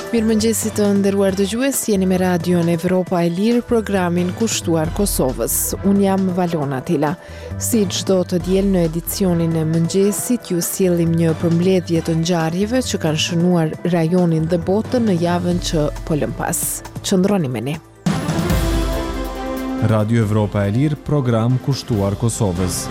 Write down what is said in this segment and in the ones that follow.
Mirëmëngjesit të nderuar dëgjues, jeni me radion Evropa e Lirë, programin kushtuar Kosovës. Unë jam Valona Tila. Si çdo të diel në edicionin e mëngjesit, ju sjellim një përmbledhje të ngjarjeve që kanë shënuar rajonin dhe botën në javën që po lëm pas. Qëndroni me ne. Radio Evropa e Lirë, program kushtuar Kosovës.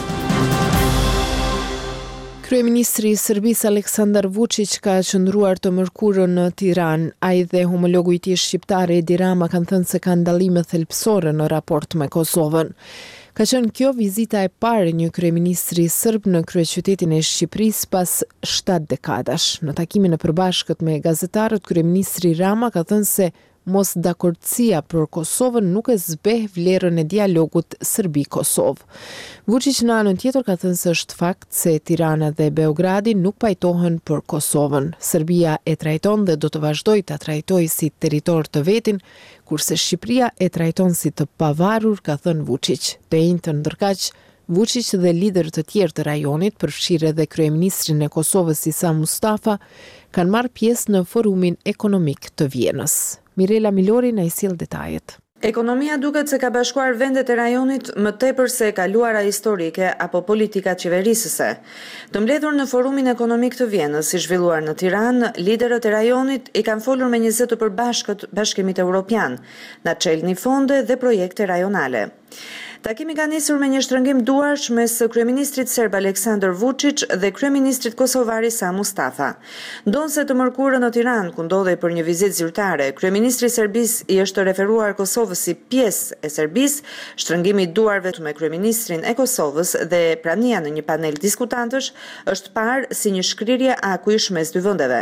Kryeministri i Serbisë Aleksandar Vučić ka qëndruar të mërkurën në Tiranë. Ai dhe homologu i tij shqiptar Edi Rama kanë thënë se kanë dallime thelbësore në raport me Kosovën. Ka qenë kjo vizita e parë një kryeministri serb në kryeqytetin e Shqipërisë pas 7 dekadash. Në takimin e përbashkët me gazetarët, kryeministri Rama ka thënë se mos dakordësia për Kosovën nuk e zbeh vlerën e dialogut Serbi-Kosovë. Vučić në anën tjetër ka thënë se është fakt se Tirana dhe Beogradi nuk pajtohen për Kosovën. Serbia e trajton dhe do të vazhdojë ta trajtojë si territor të vetin, kurse Shqipëria e trajton si të pavarur, ka thënë Vučić. Të njëjtën ndërkaq, Vučić dhe liderët të tjerë të rajonit, përfshirë edhe kryeministrin e Kosovës Isa Mustafa, kanë marrë pjesë në forumin ekonomik të Vienës. Mirela Milori na i sjell detajet. Ekonomia duket se ka bashkuar vendet e rajonit më tepër se kaluara historike apo politika qeverisëse. Të mbledhur në forumin ekonomik të Vienës, i zhvilluar në Tiranë, liderët e rajonit i kanë folur me 20 të përbashkët Bashkimit Evropian, na çelni fonde dhe projekte rajonale. Takimi ka nisur me një shtrëngim duarsh mes kryeministrit serb Aleksandar Vučić dhe kryeministrit kosovar Isa Mustafa. Ndonse të mërkurën në Tiranë, ku ndodhej për një vizitë zyrtare, kryeministri i Serbisë i është referuar Kosovës si pjesë e Serbisë, shtrëngimi i duarve me kryeministrin e Kosovës dhe prania në një panel diskutantësh është parë si një shkrirje akuish mes dy vendeve.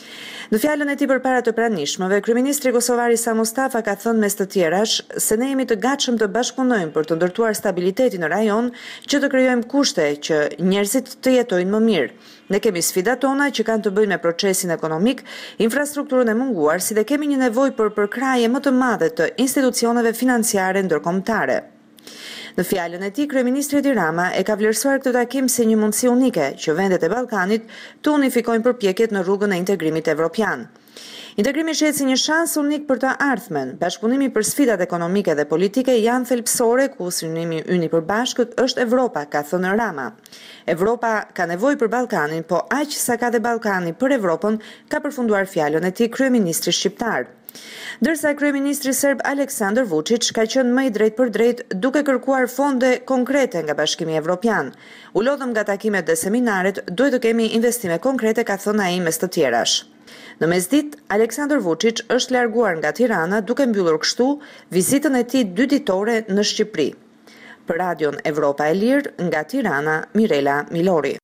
Në fjalën e tij përpara të pranishmëve, kryeministri kosovar Isa Mustafa ka thënë mes të tjerash se ne jemi të gatshëm të bashkëpunojmë për të ndërtuar stabilitetin në rajon, që të krijojmë kushte që njerëzit të jetojnë më mirë. Ne kemi sfidat tona që kanë të bëjnë me procesin ekonomik, infrastrukturën e munguar, si dhe kemi një nevojë për përkraje më të madhe të institucioneve financiare ndërkombëtare. Në fjalën e tij, kryeministri Edi Rama e ka vlerësuar këtë takim si një mundësi unike që vendet e Ballkanit të unifikojnë përpjekjet në rrugën e integrimit evropian. Integrimi shihet si një shans unik për të ardhmen. Bashkëpunimi për sfidat ekonomike dhe politike janë thelbësore ku synimi ynë i përbashkët është Evropa, ka thënë Rama. Evropa ka nevojë për Ballkanin, po aq sa ka dhe Ballkani për Evropën, ka përfunduar fjalën e tij kryeministri shqiptar. Ndërsa kryeministri serb Aleksandar Vučić ka qenë më i drejtë për drejtë duke kërkuar fonde konkrete nga Bashkimi Evropian. U lodhëm nga takimet dhe seminaret, duhet të kemi investime konkrete, ka thënë ai mes të tjerash. Në mesditë, Aleksandar Vučić është larguar nga Tirana duke mbyllur kështu vizitën e tij 2 ditore në Shqipëri. Për Radion Evropa e Lirë, nga Tirana, Mirela Milori.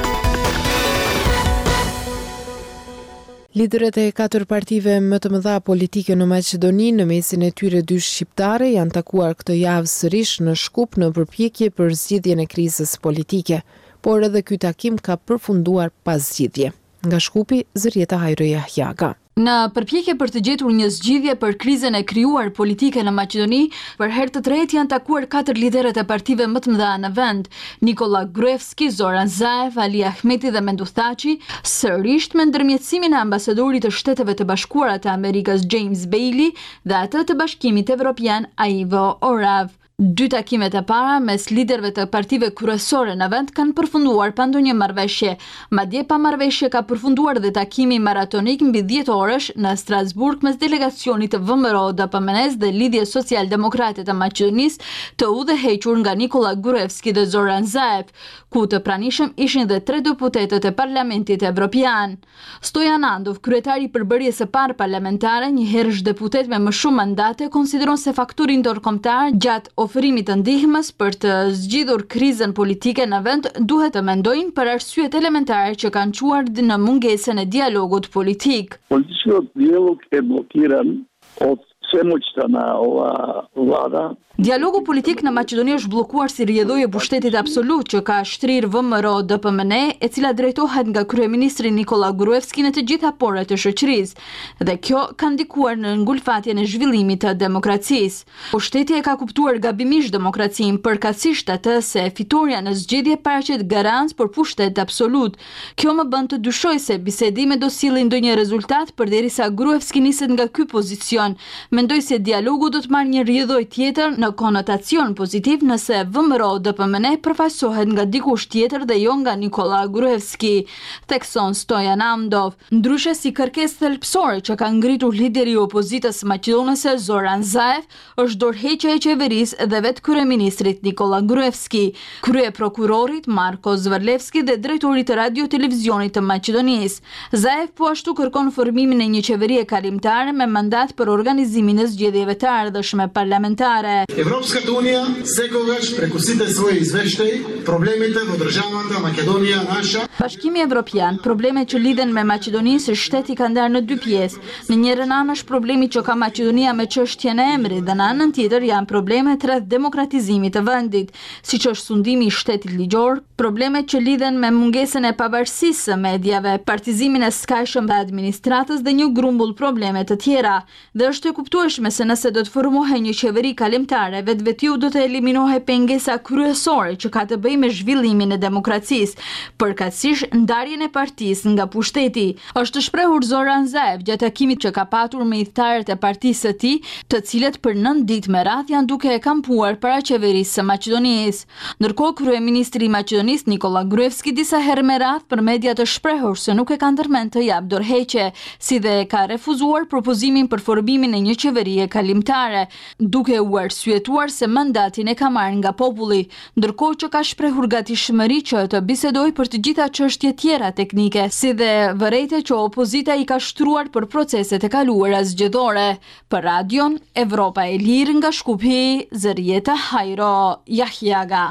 Liderët e 4 partive më të mëdha politike në Maqedoni, në mesin e tyre 2 shqiptare, janë takuar këtë javë sërish në Shkup në përpjekje për zgjidhjen e krizës politike, por edhe ky takim ka përfunduar pa zgjidhje. Nga Shkupi, Zërieta Hajroja Jaga. Në përpjekje për të gjetur një zgjidhje për krizën e krijuar politike në Maqedoni, për herë të tretë janë takuar 4 liderët e partive më të mëdha në vend, Nikola Gruevski, Zoran Zaev, Ali Ahmeti dhe Menduh Thaçi, sërish me ndërmjetësimin e ambasadorit të Shteteve të Bashkuara të Amerikës James Bailey dhe atë të Bashkimit Evropian Ivo Orav. 2 takimet e para mes liderëve të partive kryesore në vend kanë përfunduar pa ndonjë marrëveshje. Madje pa marrëveshje ka përfunduar dhe takimi maratonik mbi 10 orësh në Strasburg mes delegacionit të VMRO-DPMNE dhe Lidhje Social-Demokrate të Maqedonisë, të udhëhequr nga Nikola Gruevski dhe Zoran Zaev, ku të pranishëm ishin dhe 3 deputetët e Parlamentit Evropian. Stojan Andov, kryetari i përbërjes së parë parlamentare, një herësh deputet me më shumë mandate, konsideron se faktori ndërkombëtar gjatë ofrimit të ndihmës për të zgjidhur krizën politike në vend duhet të mendojnë për arsyet elementare që kanë quar në mungesën e dialogut politik. Politički dijalog je blokiran od svemoćna ova vlada. Dialogu politik në Maqedoni është bllokuar si rrjedhojë e pushtetit absolut që ka shtrirë VMRO-DPMN, e cila drejtohet nga kryeministri Nikola Gruevski në të gjitha porët e shoqërisë, dhe kjo ka ndikuar në ngulfatjen e zhvillimit të demokracisë. Pushteti e ka kuptuar gabimisht demokracinë, përkatësisht atë se fitoria në zgjedhje paraqet garancë për pushtet absolut. Kjo më bën të dyshoj se bisedimet do sillin ndonjë rezultat përderisa Gruevski niset nga ky pozicion. Mendoj se dialogu do të marrë një rrjedhojë tjetër në konotacion pozitiv nëse VMRO-DPMN përfaqësohet nga dikush tjetër dhe jo nga Nikola Gruevski, thekson Stojan Amdov. Ndryshe si kërkesë thelbësore që ka ngritur lideri i opozitës maqedonese Zoran Zaev, është dorëheqja e qeverisë dhe vetë kryeministrit Nikola Gruevski, kryeprokurorit Marko Zverlevski dhe drejtorit të radio-televizionit të Maqedonisë. Zaev po ashtu kërkon formimin e një qeverie kalimtare me mandat për organizimin e zgjedhjeve të ardhshme parlamentare. Европската унија секогаш преку сите своји извештаи проблемите во државата Македонија наша. Bashkimi Evropian, problemet që lidhen me Maqedoninë së shteti ka ndarë në dy pjesë. Në njërin anë është problemi që ka Maqedonia me çështjen e emrit dhe në anën tjetër janë problemet rreth demokratizimit të vendit, siç është sundimi i shtetit ligjor, problemet që lidhen me mungesën e pavarësisë së medjave, partizimin e skajshëm të administratës dhe një grumbull probleme të tjera. Dhe është e kuptueshme se nëse do të formohej një qeveri kalimtare, vetvetiu do të eliminohej pengesa kryesore që ka të bëjë me zhvillimin e demokracisë, përkatësisht ndarjen e partisë nga pushteti. Është shprehur Zoran Zaev gjatë takimit që ka patur me idhëtarët e partisë së tij, të cilët për 9 ditë me radhë janë duke e kampuar para qeverisë së Maqedonisë. Ndërkohë kryeministri i Maqedonisë Nikola Gruevski disa herë me radhë për media të shprehur se nuk e ka ndërmend të jap dorëheqje, si dhe ka refuzuar propozimin për formimin e një qeverie kalimtare, duke u arsyetuar se mandatin e ka marrë nga populli, ndërkohë që ka shprehur gatishmëri që të bisedojë për të gjitha çështje tjera teknike, si dhe vërejtje që opozita i ka shtruar për proceset e kaluara zgjedhore. Për radion Evropa e Lirë nga Shkupi, Zërieta Hajro Jahjaga.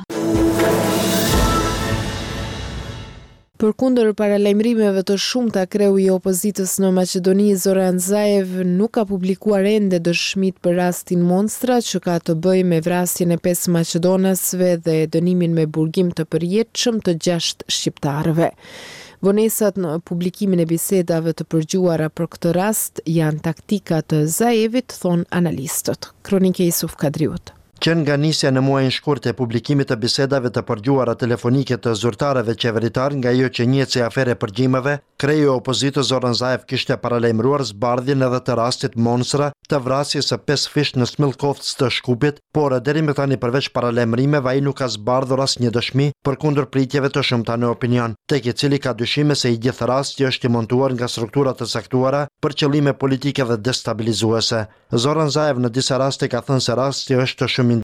Përkundër paralajmërimeve të shumta, kreu i opozitës në Maqedoni Zoran Zaev nuk ka publikuar ende dëshmitë për rastin Monstra që ka të bëjë me vrasjen e 5 maqedonasve dhe dënimin me burgim të përjetshëm të 6 shqiptarëve. Vonesat në publikimin e bisedave të përgjuara për këtë rast janë taktika të Zaevit, thon analistët. Kronike Isuf Kadriut. Që nga nisja në muajin shkurt e publikimit të bisedave të përgjuara telefonike të zyrtarëve qeveritar nga ajo që njihet si afere përgjimeve, kreu i opozitës Zoran Zaev kishte paralajmëruar zbardhjen edhe të rastit Monstra të vrasjes së 5 fish në Smilkovc të Shkupit, por deri më tani përveç paralajmërimeve ai nuk ka zbardhur asnjë dëshmi përkundër pritjeve të shumta në opinion, tek i cili ka dyshime se i gjithë rasti është i montuar nga struktura të saktuara për qëllime politike dhe destabilizuese. Zoran Zaev në disa raste ka thënë se rasti është shumë